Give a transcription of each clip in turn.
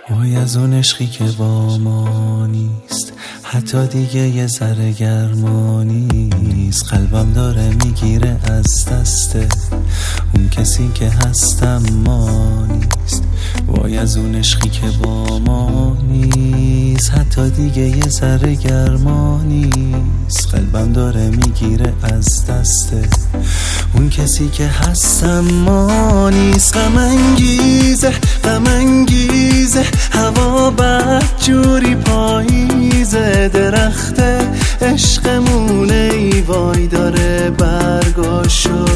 وای از اون عشقی که با ما نیست، حتی دیگه یه ذره گرما نیست. قلبم داره میگیره از دسته اون کسی که هستم ما نیست. وای از اون عشقی که با ما نیست، حتی دیگه یه ذره گرما نیست. قلبم داره میگیره از دسته اون کسی که هستم ما نیست. غم انگیزه غم انگیزه هوا بدجوری پاییزه، درخت عشقمونه ای وای داره برگاشو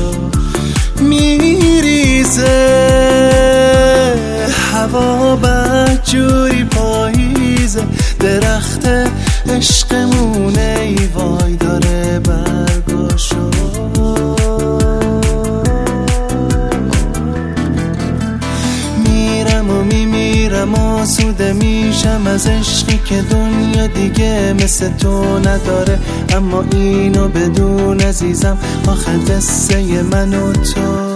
میریزه. هوا بدجوری پاییزه، درخت عشقمونه ای وای داره برگاشو. میرم و میمیرم آسوده میشم از عشقی که دنیا دیگه مثل تو نداره. اما اینو بدون عزیزم آخه قصه من و تو.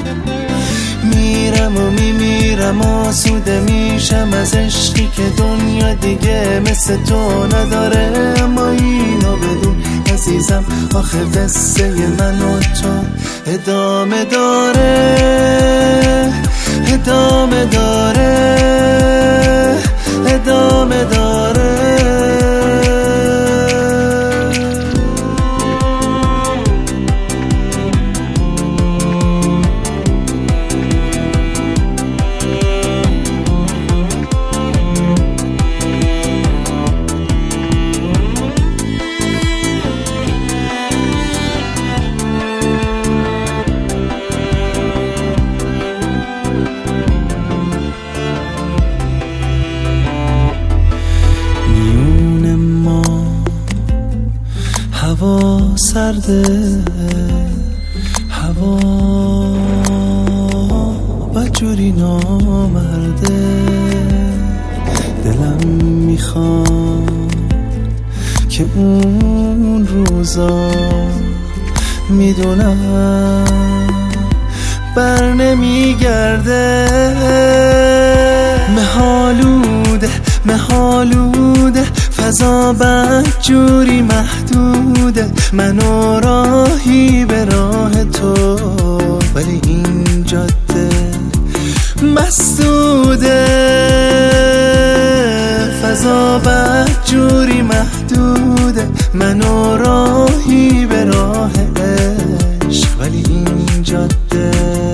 میرم و میمیرم آسوده میشم از عشقی که دنیا دیگه مثل تو نداره. اما اینو بدون عزیزم آخه قصه من و تو ادامه داره ادامه داره ادامه داره. هوا سرده هوا بدجوری نامرده، دلم میخواد که اون روزا میدونم بر نمیگرده. مهالوده مهالوده فضا بدجوری محدوده، منو راهی به راه تو ولی این جاده مسدوده. فضا بدجوری محدوده، منو راهی به راه عشق ولی این جاده.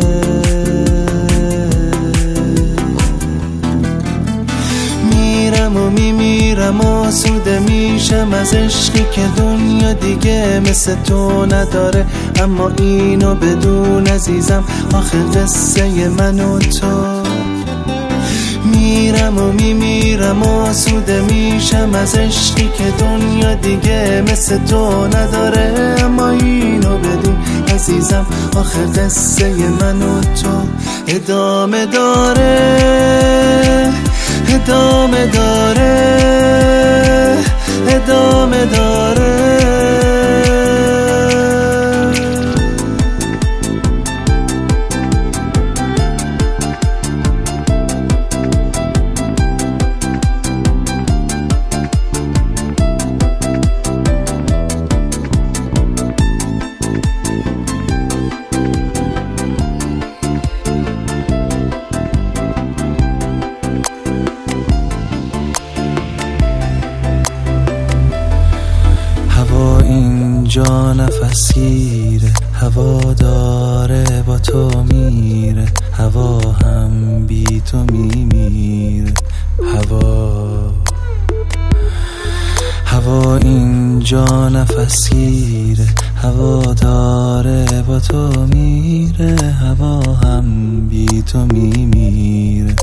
میرم و میمیرم آسوده میشم از عشقی که دنیا دیگه مثل تو نداره. اما اینو بدون عزیزم آخه قصه من و تو. میرم و میمیرم آسوده میشم از عشقی که دنیا دیگه مثل تو نداره. اما اینو بدون عزیزم آخه قصه من و تو ادامه داره ادامه داره ادامه داره. اینجا نفس گیره، هوا داره با تو میره، هوا هم بی تو میمیره. هوا اینجا نفس گیره، هوا داره با تو میره، هوا هم بی تو میمیره.